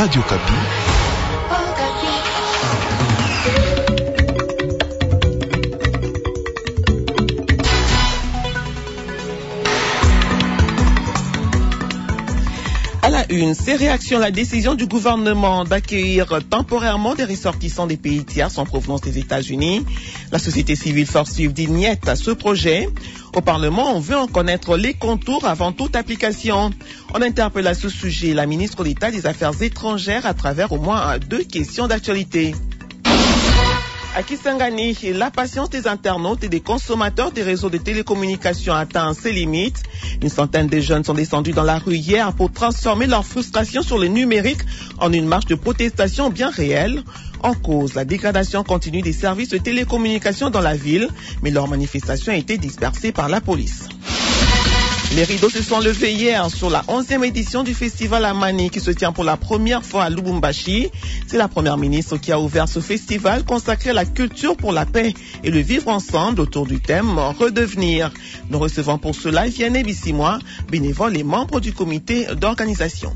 Radio Kapi. À la une, ces réactions à la décision du gouvernement d'accueillir temporairement des ressortissants des pays tiers en provenance des États-Unis. La société civile force suivre dit niet à ce projet. Au Parlement, on veut en connaître les contours avant toute application. On interpelle à ce sujet la ministre d'État des Affaires étrangères à travers au moins 2 questions d'actualité. À Kisangani, la patience des internautes et des consommateurs des réseaux de télécommunications atteint ses limites. Une centaine de jeunes sont descendus dans la rue hier pour transformer leur frustration sur le numérique en une marche de protestation bien réelle. En cause, la dégradation continue des services de télécommunications dans la ville, mais leur manifestation a été dispersée par la police. Les rideaux se sont levés hier sur la 11e édition du festival Amani qui se tient pour la première fois à Lubumbashi. C'est la première ministre qui a ouvert ce festival consacré à la culture pour la paix et le vivre ensemble autour du thème Redevenir. Nous recevons pour cela Vianney Bissimois, bénévole et membre du comité d'organisation.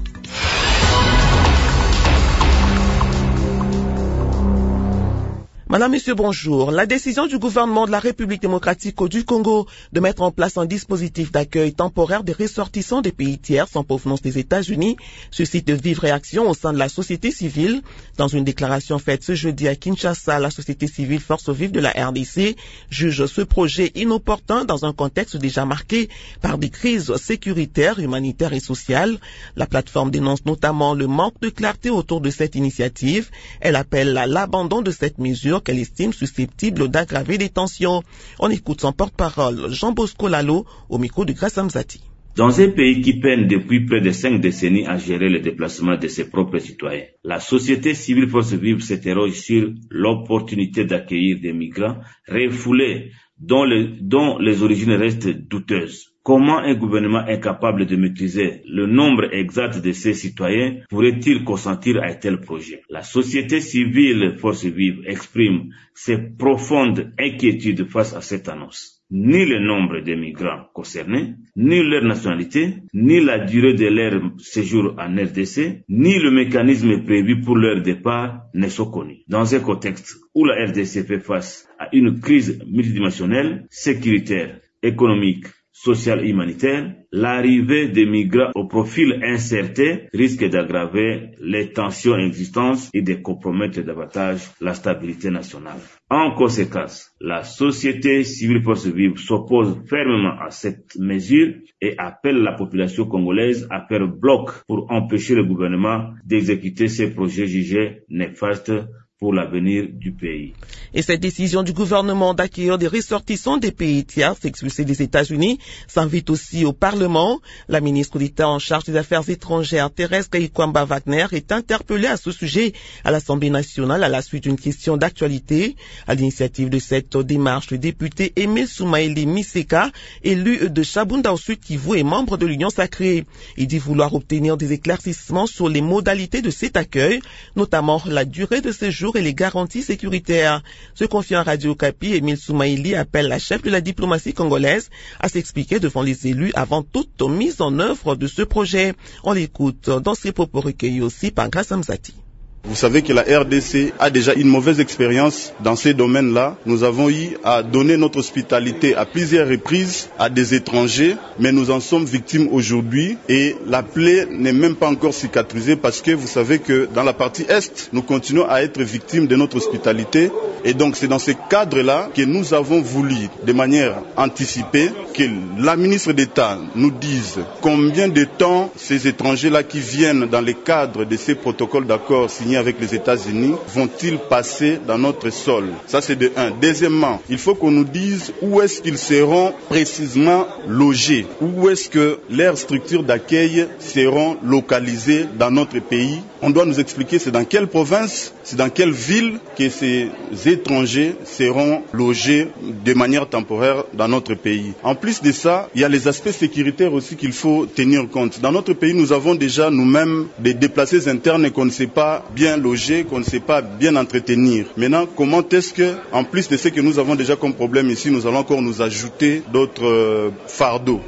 Madame, Monsieur, bonjour. La décision du gouvernement de la République démocratique du Congo de mettre en place un dispositif d'accueil temporaire des ressortissants des pays tiers sans provenance des États-Unis suscite de vives réactions au sein de la société civile. Dans une déclaration faite ce jeudi à Kinshasa, la société civile Force vive de la RDC juge ce projet inopportun dans un contexte déjà marqué par des crises sécuritaires, humanitaires et sociales. La plateforme dénonce notamment le manque de clarté autour de cette initiative. Elle appelle à l'abandon de cette mesure qu'elle estime susceptible d'aggraver les tensions. On écoute son porte-parole, Jean Bosco Lalo, au micro de Grace Amzati. Dans un pays qui peine depuis près de 5 décennies à gérer le déplacement de ses propres citoyens, la société civile Force vive s'interroge sur l'opportunité d'accueillir des migrants refoulés dont les origines restent douteuses. Comment un gouvernement incapable de maîtriser le nombre exact de ses citoyens pourrait-il consentir à un tel projet? La société civile Force vive exprime ses profondes inquiétudes face à cette annonce. Ni le nombre de migrants concernés, ni leur nationalité, ni la durée de leur séjour en RDC, ni le mécanisme prévu pour leur départ ne sont connus. Dans un contexte où la RDC fait face à une crise multidimensionnelle, sécuritaire, économique, social et humanitaire, l'arrivée des migrants au profil incertain risque d'aggraver les tensions existantes et de compromettre davantage la stabilité nationale. En conséquence, la société civile Force vive s'oppose fermement à cette mesure et appelle la population congolaise à faire bloc pour empêcher le gouvernement d'exécuter ces projets jugés néfastes pour l'avenir du pays. Et cette décision du gouvernement d'accueillir des ressortissants des pays tiers expulsés des États-Unis s'invite aussi au Parlement. La ministre d'État en charge des Affaires étrangères, Thérèse Kayikwamba-Wagner, est interpellée à ce sujet à l'Assemblée nationale à la suite d'une question d'actualité. À l'initiative de cette démarche, le député Emile Soumaïli Miseka, élu de Chabunda au Sud Kivu et membre de l'Union sacrée. Il dit vouloir obtenir des éclaircissements sur les modalités de cet accueil, notamment la durée de séjour et les garanties sécuritaires. Se confiant à Radio Kapi, Emile Soumaïli appelle la chef de la diplomatie congolaise à s'expliquer devant les élus avant toute mise en œuvre de ce projet. On l'écoute dans ses propos recueillis aussi par Grace Amzati. Vous savez que la RDC a déjà une mauvaise expérience dans ces domaines-là. Nous avons eu à donner notre hospitalité à plusieurs reprises à des étrangers, mais nous en sommes victimes aujourd'hui et la plaie n'est même pas encore cicatrisée parce que vous savez que dans la partie Est, nous continuons à être victimes de notre hospitalité. Et donc c'est dans ce cadre-là que nous avons voulu, de manière anticipée, que la ministre d'État nous dise combien de temps ces étrangers-là qui viennent dans le cadre de ces protocoles d'accord signés avec les États-Unis vont-ils passer dans notre sol. Ça c'est de un. Deuxièmement, il faut qu'on nous dise où est-ce qu'ils seront précisément logés, où est-ce que leurs structures d'accueil seront localisées dans notre pays. On doit nous expliquer c'est dans quelle province, c'est dans quelle ville que ces étrangers seront logés de manière temporaire dans notre pays. En plus de ça, il y a les aspects sécuritaires aussi qu'il faut tenir compte. Dans notre pays, nous avons déjà nous-mêmes des déplacés internes qu'on ne sait pas bien loger, qu'on ne sait pas bien entretenir. Maintenant, comment est-ce que, en plus de ce que nous avons déjà comme problème ici, nous allons encore nous ajouter d'autres fardeaux?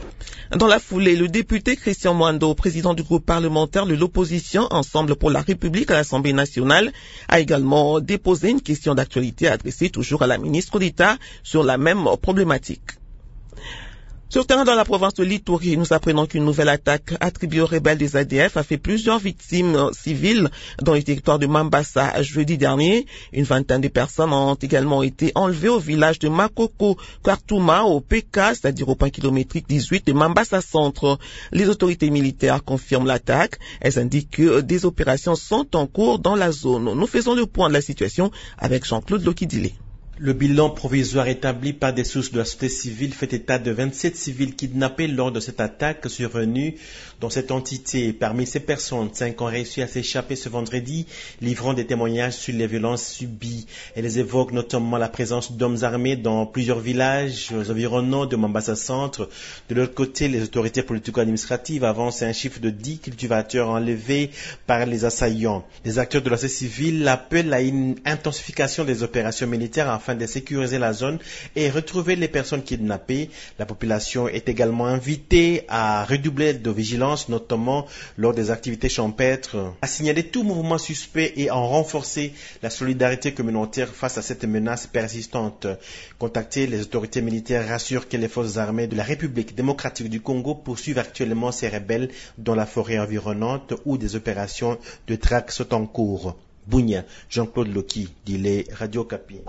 Dans la foulée, le député Christian Mwando, président du groupe parlementaire de l'opposition Ensemble pour la République à l'Assemblée nationale, a également déposé une question d'actualité adressée toujours à la ministre d'État sur la même problématique. Sur terrain dans la province de l'Ituri, nous apprenons qu'une nouvelle attaque attribuée aux rebelles des ADF a fait plusieurs victimes civiles dans le territoire de Mambasa jeudi dernier. Une vingtaine de personnes ont également été enlevées au village de Makoko Kwartuma au PK, c'est-à-dire au point kilométrique 18 de Mambasa Centre. Les autorités militaires confirment l'attaque. Elles indiquent que des opérations sont en cours dans la zone. Nous faisons le point de la situation avec Jean-Claude Lokidile. Le bilan provisoire établi par des sources de la société civile fait état de 27 civils kidnappés lors de cette attaque survenue dans cette entité. Parmi ces personnes, 5 ont réussi à s'échapper ce vendredi, livrant des témoignages sur les violences subies. Elles évoquent notamment la présence d'hommes armés dans plusieurs villages environnants de Mambasa Centre. De l'autre côté, les autorités politico-administratives avancent un chiffre de 10 cultivateurs enlevés par les assaillants. Les acteurs de la société civile appellent à une intensification des opérations militaires afin de sécuriser la zone et retrouver les personnes kidnappées. La population est également invitée à redoubler de vigilance, notamment lors des activités champêtres, à signaler tout mouvement suspect et à renforcer la solidarité communautaire face à cette menace persistante. Contactées, les autorités militaires rassurent que les forces armées de la République démocratique du Congo poursuivent actuellement ces rebelles dans la forêt environnante où des opérations de traque sont en cours. Bounia, Jean-Claude Loki, Dile, Radio Kapi.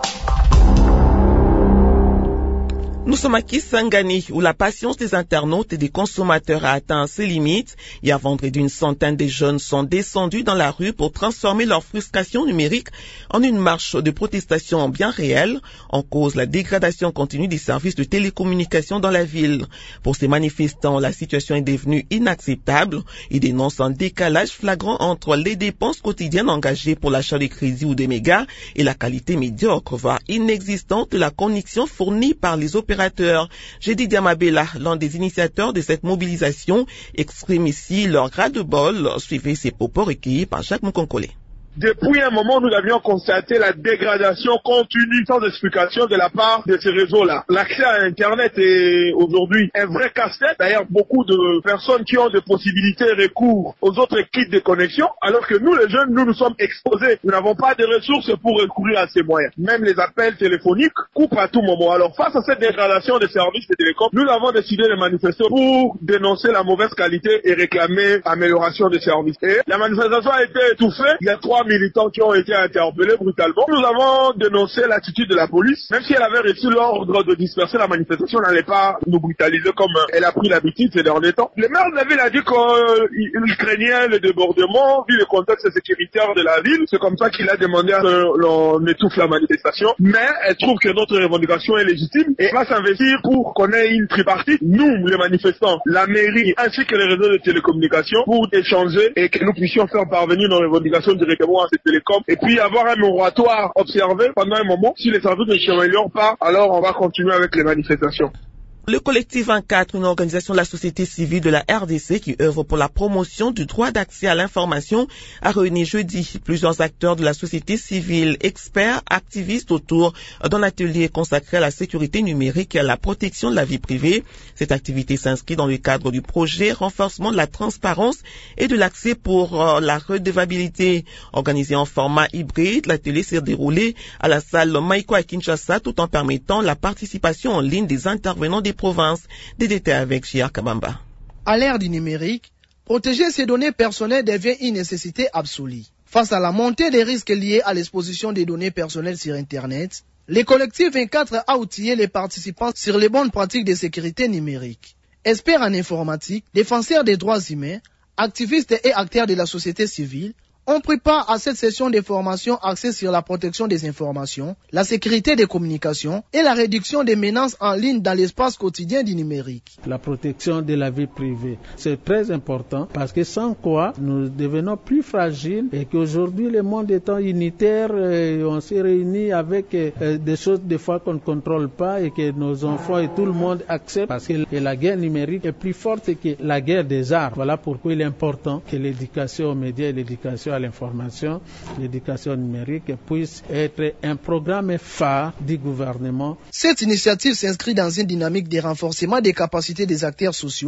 Nous sommes à Kisangani, où la patience des internautes et des consommateurs a atteint ses limites. Hier vendredi, une centaine de jeunes sont descendus dans la rue pour transformer leur frustration numérique en une marche de protestation bien réelle. En cause, la dégradation continue des services de télécommunication dans la ville. Pour ces manifestants, la situation est devenue inacceptable. Ils dénoncent un décalage flagrant entre les dépenses quotidiennes engagées pour l'achat de crédits ou des mégas et la qualité médiocre, voire inexistante de la connexion fournie par les opérateurs. Jedi Diamabela, l'un des initiateurs de cette mobilisation, exprime ici leur ras-de-bol. Suivez ces propos recueillis par Jacques Moukonkole. Depuis un moment, nous avions constaté la dégradation continue sans explication de la part de ces réseaux-là. L'accès à Internet est aujourd'hui un vrai casse-tête. D'ailleurs, beaucoup de personnes qui ont des possibilités recourent aux autres kits de connexion, alors que nous, les jeunes, nous sommes exposés. Nous n'avons pas de ressources pour recourir à ces moyens. Même les appels téléphoniques coupent à tout moment. Alors, face à cette dégradation des services de télécom, nous avons décidé de manifester pour dénoncer la mauvaise qualité et réclamer amélioration des services. Et la manifestation a été étouffée. Il y a 3 militants qui ont été interpellés brutalement. Nous avons dénoncé l'attitude de la police. Même si elle avait reçu l'ordre de disperser la manifestation, elle n'allait pas nous brutaliser comme elle a pris l'habitude ces derniers temps. Le maire de la ville a dit qu'il craignait le débordement vu le contexte sécuritaire de la ville. C'est comme ça qu'il a demandé à ce l'on étouffe la manifestation. Mais elle trouve que notre revendication est légitime et va s'investir pour qu'on ait une tripartite, nous les manifestants, la mairie ainsi que les réseaux de télécommunications, pour échanger et que nous puissions faire parvenir nos revendications directement à ces télécoms et puis avoir un moratoire observé pendant un moment. Si les services ne s'améliorent pas, alors on va continuer avec les manifestations. Le collectif 24, une organisation de la société civile de la RDC qui œuvre pour la promotion du droit d'accès à l'information, a réuni jeudi plusieurs acteurs de la société civile, experts, activistes autour d'un atelier consacré à la sécurité numérique et à la protection de la vie privée. Cette activité s'inscrit dans le cadre du projet renforcement de la transparence et de l'accès pour la redevabilité. Organisé en format hybride, l'atelier s'est déroulé à la salle Maïko à Kinshasa tout en permettant la participation en ligne des intervenants des provinces. Des détails avec J.R. Kabamba. À l'ère du numérique, protéger ses données personnelles devient une nécessité absolue. Face à la montée des risques liés à l'exposition des données personnelles sur Internet, le collectif 24 a outillé les participants sur les bonnes pratiques de sécurité numérique. Experts en informatique, défenseurs des droits humains, activistes et acteurs de la société civile ont pris part à cette session de formation axée sur la protection des informations, la sécurité des communications et la réduction des menaces en ligne dans l'espace quotidien du numérique. La protection de la vie privée, c'est très important parce que sans quoi nous devenons plus fragiles et qu'aujourd'hui le monde étant unitaire, on s'est réunis avec des choses des fois qu'on ne contrôle pas et que nos enfants et tout le monde acceptent parce que la guerre numérique est plus forte que la guerre des arts. Voilà pourquoi il est important que l'éducation aux médias et l'éducation à l'information, l'éducation numérique puisse être un programme phare du gouvernement. Cette initiative s'inscrit dans une dynamique de renforcement des capacités des acteurs sociaux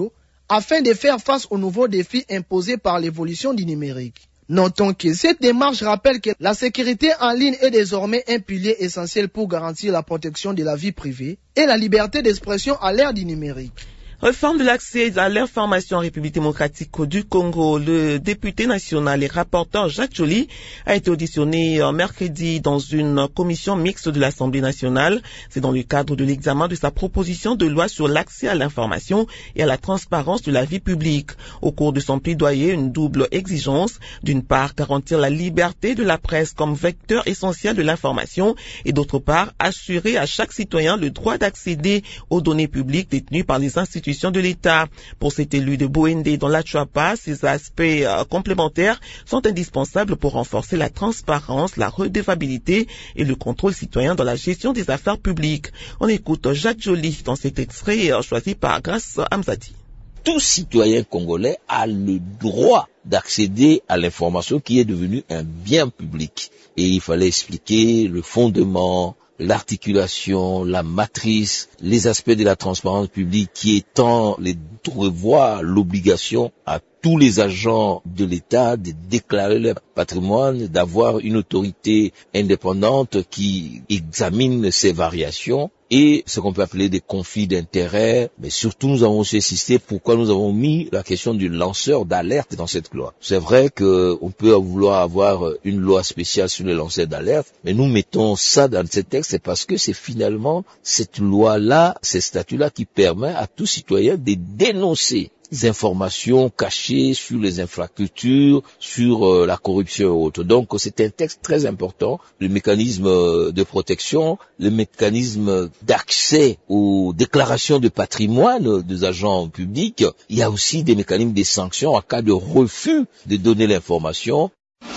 afin de faire face aux nouveaux défis imposés par l'évolution du numérique. Notons que cette démarche rappelle que la sécurité en ligne est désormais un pilier essentiel pour garantir la protection de la vie privée et la liberté d'expression à l'ère du numérique. Réforme de l'accès à l'information en République démocratique du Congo. Le député national et rapporteur Jacques Joly a été auditionné mercredi dans une commission mixte de l'Assemblée nationale. C'est dans le cadre de l'examen de sa proposition de loi sur l'accès à l'information et à la transparence de la vie publique. Au cours de son plaidoyer, une double exigence. D'une part, garantir la liberté de la presse comme vecteur essentiel de l'information et d'autre part, assurer à chaque citoyen le droit d'accéder aux données publiques détenues par les institutions de l'État. Pour cet élu de Boende dans la Chuapa, ces aspects complémentaires sont indispensables pour renforcer la transparence, la redevabilité et le contrôle citoyen dans la gestion des affaires publiques. On écoute Jacques Joly dans cet extrait choisi par Grace Amzati. Tout citoyen congolais a le droit d'accéder à l'information qui est devenue un bien public. Et il fallait expliquer le fondement, l'articulation, la matrice, les aspects de la transparence publique qui étant de revoir l'obligation à tous les agents de l'État de déclarer leur patrimoine, d'avoir une autorité indépendante qui examine ces variations et ce qu'on peut appeler des conflits d'intérêts. Mais surtout, nous avons aussi insisté pourquoi nous avons mis la question du lanceur d'alerte dans cette loi. C'est vrai qu'on peut vouloir avoir une loi spéciale sur les lanceurs d'alerte, mais nous mettons ça dans ce texte, c'est parce que c'est finalement cette loi-là, ces statuts-là qui permet à tout citoyen de dénoncer des informations cachées sur les infrastructures, sur la corruption et autres. Donc c'est un texte très important, le mécanisme de protection, le mécanisme d'accès aux déclarations de patrimoine des agents publics. Il y a aussi des mécanismes de sanctions en cas de refus de donner l'information.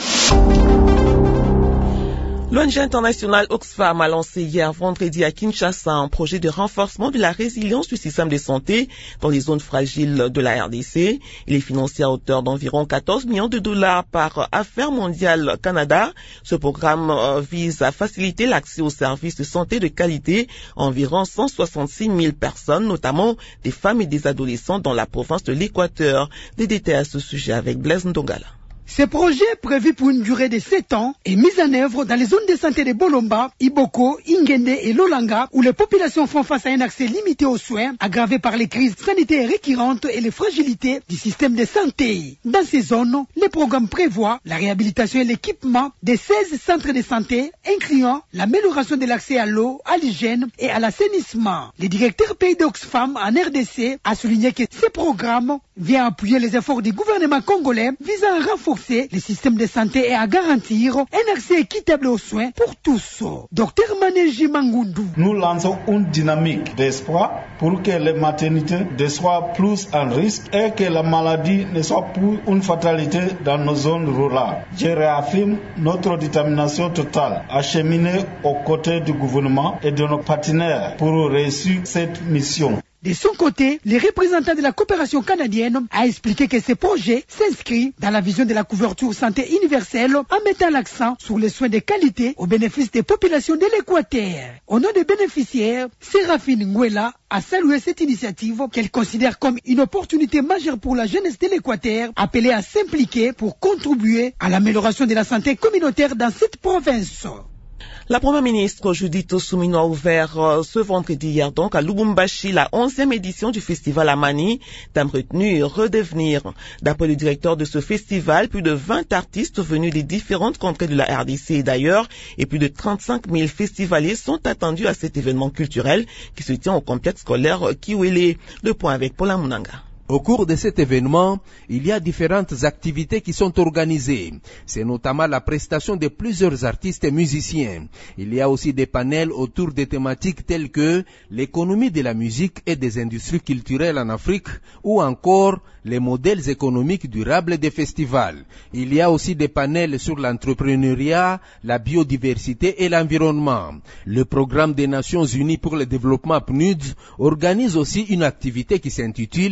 L'ONG internationale Oxfam a lancé hier vendredi à Kinshasa un projet de renforcement de la résilience du système de santé dans les zones fragiles de la RDC. Il est financé à hauteur d'environ 14 millions de dollars par Affaires mondiales Canada. Ce programme vise à faciliter l'accès aux services de santé de qualité à environ 166 000 personnes, notamment des femmes et des adolescents dans la province de l'Équateur. Des détails à ce sujet avec Blaise Ndongala. Ce projet, prévu pour une durée de 7 ans, est mis en œuvre dans les zones de santé de Bolomba, Iboko, Ingende et Lolanga, où les populations font face à un accès limité aux soins, aggravé par les crises sanitaires récurrentes et les fragilités du système de santé. Dans ces zones, le programme prévoit la réhabilitation et l'équipement de 16 centres de santé, incluant l'amélioration de l'accès à l'eau, à l'hygiène et à l'assainissement. Le directeur pays d'Oxfam en RDC a souligné que ce programme vient appuyer les efforts du gouvernement congolais visant à renforcer les systèmes de santé et à garantir un accès équitable aux soins pour tous. Docteur Maneji Mangundu. Nous lançons une dynamique d'espoir pour que les maternités ne soient plus en risque et que la maladie ne soit plus une fatalité dans nos zones rurales. Je réaffirme notre détermination totale à cheminer aux côtés du gouvernement et de nos partenaires pour réussir cette mission. De son côté, le représentant de la coopération canadienne a expliqué que ce projet s'inscrit dans la vision de la couverture santé universelle en mettant l'accent sur les soins de qualité au bénéfice des populations de l'Équateur. Au nom des bénéficiaires, Séraphine Nguela a salué cette initiative qu'elle considère comme une opportunité majeure pour la jeunesse de l'Équateur, appelée à s'impliquer pour contribuer à l'amélioration de la santé communautaire dans cette province. La première ministre Judith Suminwa a ouvert ce vendredi hier donc à Lubumbashi la 11e édition du festival Amani, thème retenu redevenir. D'après le directeur de ce festival, plus de 20 artistes venus des différentes contrées de la RDC et d'ailleurs et plus de 35 000 festivaliers sont attendus à cet événement culturel qui se tient au complexe scolaire Kiwele. Le point avec Paula Munanga. Au cours de cet événement, il y a différentes activités qui sont organisées. C'est notamment la prestation de plusieurs artistes et musiciens. Il y a aussi des panels autour des thématiques telles que l'économie de la musique et des industries culturelles en Afrique ou encore les modèles économiques durables des festivals. Il y a aussi des panels sur l'entrepreneuriat, la biodiversité et l'environnement. Le programme des Nations Unies pour le développement PNUD organise aussi une activité qui s'intitule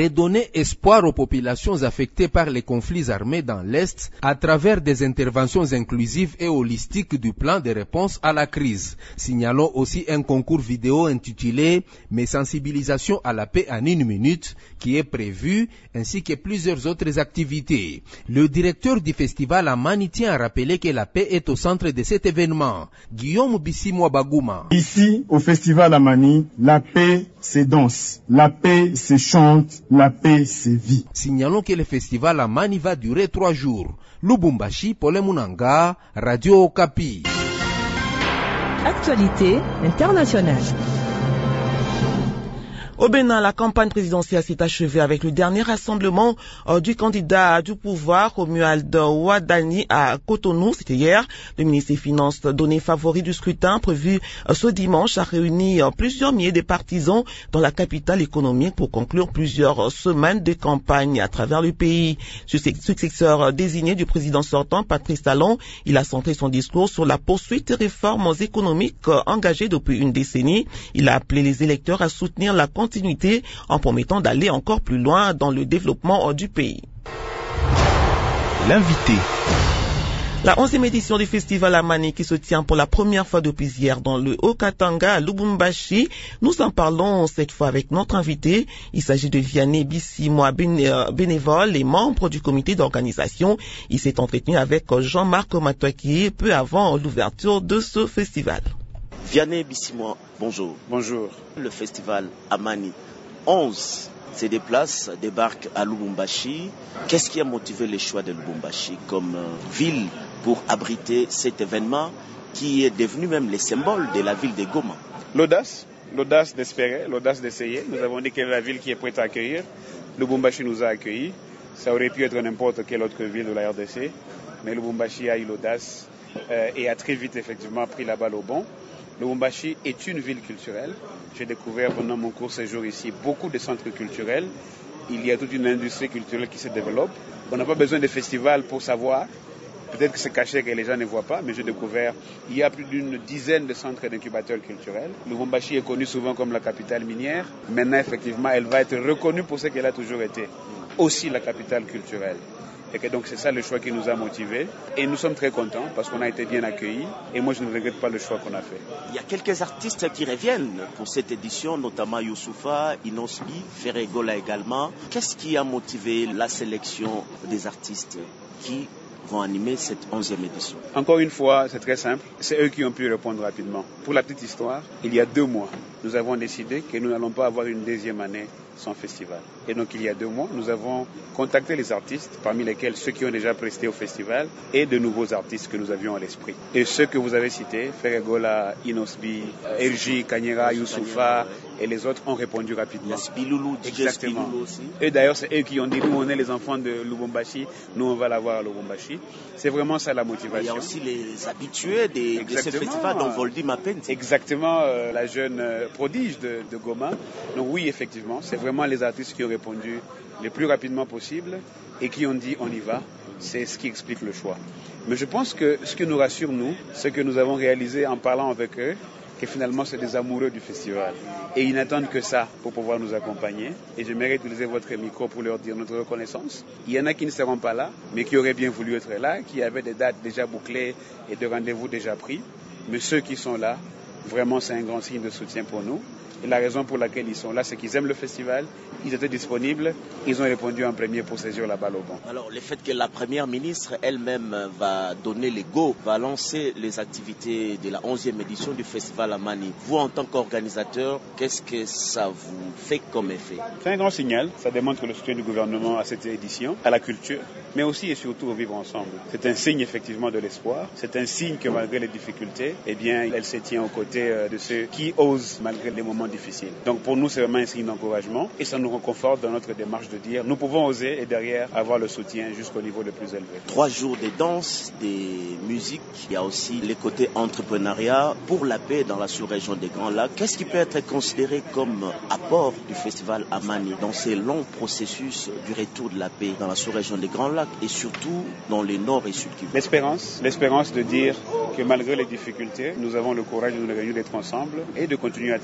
redonner espoir aux populations affectées par les conflits armés dans l'Est à travers des interventions inclusives et holistiques du plan de réponse à la crise. Signalons aussi un concours vidéo intitulé « Mes sensibilisations à la paix en 1 minute » qui est prévu, ainsi que plusieurs autres activités. Le directeur du festival Amani tient à rappeler que la paix est au centre de cet événement. Guillaume Bissimwa Bagouma. Ici, au festival Amani, la paix se danse, la paix se chante, la paix se vit. Signalons que le festival Amani va durer 3 jours. Lubumbashi, Paul Munanga, Radio Okapi. Actualité internationale. Au Bénin, la campagne présidentielle s'est achevée avec le dernier rassemblement du candidat du pouvoir, Romuald Wadani, à Cotonou. C'était hier. Le ministre des Finances, donné favori du scrutin, prévu ce dimanche, a réuni plusieurs milliers de partisans dans la capitale économique pour conclure plusieurs semaines de campagne à travers le pays. Successeur désigné du président sortant, Patrice Talon, il a centré son discours sur la poursuite des réformes économiques engagées depuis une décennie. Il a appelé les électeurs à soutenir la continuité en promettant d'aller encore plus loin dans le développement du pays. L'invité. La 11e édition du festival Amani qui se tient pour la première fois depuis hier dans le Haut-Katanga à Lubumbashi. Nous en parlons cette fois avec notre invité. Il s'agit de Vianney Bissimwa, bénévole et membre du comité d'organisation. Il s'est entretenu avec Jean-Marc Matoaki peu avant l'ouverture de ce festival. Vianney Bissimwa, bonjour. Bonjour. Le festival Amani 11 se déplace, débarque à Lubumbashi. Qu'est-ce qui a motivé le choix de Lubumbashi comme ville pour abriter cet événement qui est devenu même le symbole de la ville de Goma? L'audace d'espérer, l'audace d'essayer. Nous avons dit quelle est la ville qui est prête à accueillir. Lubumbashi nous a accueillis. Ça aurait pu être n'importe quelle autre ville de la RDC, mais Lubumbashi a eu l'audace et a très vite effectivement pris la balle au bon. Lubumbashi est une ville culturelle. J'ai découvert pendant mon court séjour ici beaucoup de centres culturels. Il y a toute une industrie culturelle qui se développe. On n'a pas besoin de festivals pour savoir. Peut-être que c'est caché que les gens ne voient pas, mais j'ai découvert il y a plus d'une dizaine de centres d'incubateurs culturels. Lubumbashi est connue souvent comme la capitale minière. Maintenant, effectivement, elle va être reconnue pour ce qu'elle a toujours été. Aussi la capitale culturelle. Et que donc c'est ça le choix qui nous a motivés. Et nous sommes très contents parce qu'on a été bien accueillis. Et moi, je ne regrette pas le choix qu'on a fait. Il y a quelques artistes qui reviennent pour cette édition, notamment Youssoufa, Inosbi, Ferregola également. Qu'est-ce qui a motivé la sélection des artistes qui vont animer cette 11e édition? Encore une fois, c'est très simple. C'est eux qui ont pu répondre rapidement. Pour la petite histoire, il y a 2 mois, nous avons décidé que nous n'allons pas avoir une deuxième année sans festival. Et donc il y a 2 mois, nous avons contacté les artistes, parmi lesquels ceux qui ont déjà presté au festival et de nouveaux artistes que nous avions à l'esprit. Et ceux que vous avez cités, Ferregola, Inosbi, Erji, Kanyera, Youssoufa et les autres ont répondu rapidement. Il y a Spiloulou, exactement. Spiloulou aussi. Et d'ailleurs, c'est eux qui ont dit, nous on est les enfants de Lubumbashi, nous on va l'avoir à Lubumbashi. C'est vraiment ça la motivation. Il y a aussi les habitués de ce festival, dont Voldy Mapente. Exactement, la jeune prodige de Goma. Donc oui, effectivement, c'est vraiment les artistes qui ont répondu le plus rapidement possible et qui ont dit on y va. C'est ce qui explique le choix. Mais je pense que ce qui nous rassure, nous, ce que nous avons réalisé en parlant avec eux, que finalement c'est des amoureux du festival. Et ils n'attendent que ça pour pouvoir nous accompagner. Et j'aimerais utiliser votre micro pour leur dire notre reconnaissance. Il y en a qui ne seront pas là, mais qui auraient bien voulu être là, qui avaient des dates déjà bouclées et des rendez-vous déjà pris. Mais ceux qui sont là, vraiment c'est un grand signe de soutien pour nous. Et la raison pour laquelle ils sont là, c'est qu'ils aiment le festival, ils étaient disponibles, ils ont répondu en premier pour saisir la balle au bon. Alors le fait que la première ministre elle-même va donner les go, va lancer les activités de la 11e édition du festival Amani, vous en tant qu'organisateur, qu'est-ce que ça vous fait comme effet? C'est un grand signal, ça démontre le soutien du gouvernement à cette édition, à la culture, mais aussi et surtout au vivre ensemble. C'est un signe effectivement de l'espoir, c'est un signe que malgré les difficultés, eh bien elle se tient aux côtés de ceux qui osent malgré les moments difficile. Donc pour nous, c'est vraiment un signe d'encouragement et ça nous reconforte dans notre démarche de dire nous pouvons oser et derrière avoir le soutien jusqu'au niveau le plus élevé. 3 jours de danse, des musiques, il y a aussi les côtés entrepreneuriat pour la paix dans la sous-région des Grands Lacs. Qu'est-ce qui peut être considéré comme apport du festival Amani dans ces longs processus du retour de la paix dans la sous-région des Grands Lacs et surtout dans les nord et sud Kivu? L'espérance de dire que malgré les difficultés, nous avons le courage de nous réunir, d'être ensemble et de continuer à travailler dur.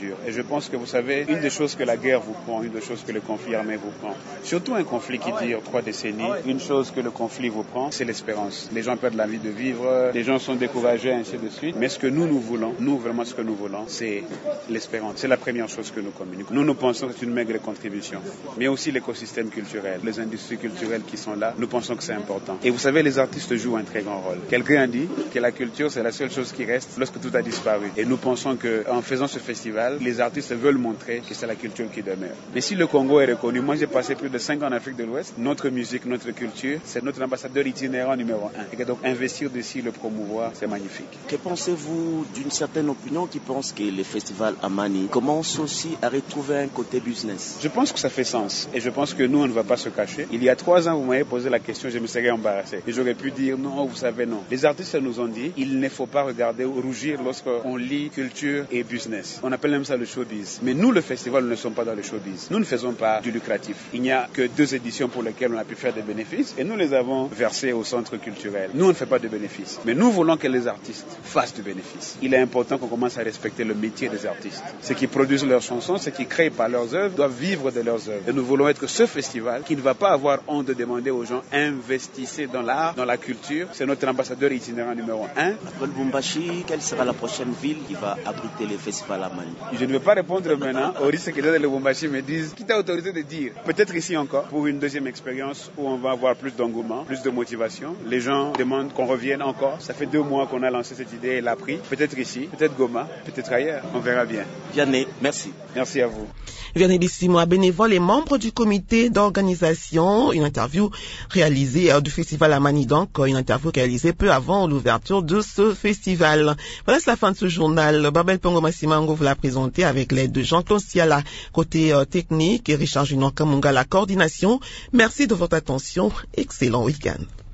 culture. Et je pense que vous savez, une des choses que la guerre vous prend, une des choses que le conflit armé vous prend, surtout un conflit qui dure 3 décennies, une chose que le conflit vous prend, c'est l'espérance. Les gens perdent la vie de vivre, les gens sont découragés, ainsi de suite. Mais ce que nous voulons, vraiment ce que nous voulons, c'est l'espérance. C'est la première chose que nous communiquons. Nous pensons que c'est une maigre contribution. Mais aussi l'écosystème culturel, les industries culturelles qui sont là, nous pensons que c'est important. Et vous savez, les artistes jouent un très grand rôle. Quelqu'un a dit que la culture, c'est la seule chose qui reste lorsque tout a disparu. Et nous pensons qu'en faisant ce festival, les artistes veulent montrer que c'est la culture qui demeure. Mais si le Congo est reconnu, moi j'ai passé plus de 5 ans en Afrique de l'Ouest, notre musique, notre culture, c'est notre ambassadeur itinérant numéro 1. Et que donc investir dessus, le promouvoir, c'est magnifique. Que pensez-vous d'une certaine opinion qui pense que le festival Amani commence aussi à retrouver un côté business? Je pense que ça fait sens. Et je pense que nous, on ne va pas se cacher. Il y a 3 ans, vous m'avez posé la question, je me serais embarrassé. Et j'aurais pu dire non, vous savez non. Les artistes nous ont dit, il ne faut pas regarder ou rougir lorsqu'on lit culture et business. On appelle même ça le showbiz. Mais nous, le festival, nous ne sommes pas dans le showbiz. Nous ne faisons pas du lucratif. Il n'y a que 2 éditions pour lesquelles on a pu faire des bénéfices et nous les avons versés au centre culturel. Nous, on ne fait pas de bénéfices. Mais nous voulons que les artistes fassent du bénéfice. Il est important qu'on commence à respecter le métier des artistes. Ceux qui produisent leurs chansons, ceux qui créent par leurs œuvres, doivent vivre de leurs œuvres. Et nous voulons être ce festival qui ne va pas avoir honte de demander aux gens investissez dans l'art, dans la culture. C'est notre ambassadeur itinérant numéro 1. Paul Bumbashi, quelle sera la prochaine ville qui va abriter le festival Amani? Je ne vais pas répondre maintenant au risque que les Lubumbashi me disent qui t'a autorisé de dire. Peut-être ici encore pour une deuxième expérience où on va avoir plus d'engouement, plus de motivation. Les gens demandent qu'on revienne encore. Ça fait 2 mois qu'on a lancé cette idée et l'a pris. Peut-être ici, peut-être Goma, peut-être ailleurs. On verra bien. Vianney, merci. Merci à vous. Vianney Bissimo, bénévole et membre du comité d'organisation. Une interview réalisée du festival Amani, donc une interview réalisée peu avant l'ouverture de ce festival. Voilà, c'est la fin de ce journal. Babel Pongo Massimango vous l'a présenté avec l'aide de Jean-Claude Siala, côté technique, et Richard Junior Kamunga, la coordination. Merci de votre attention. Excellent week-end.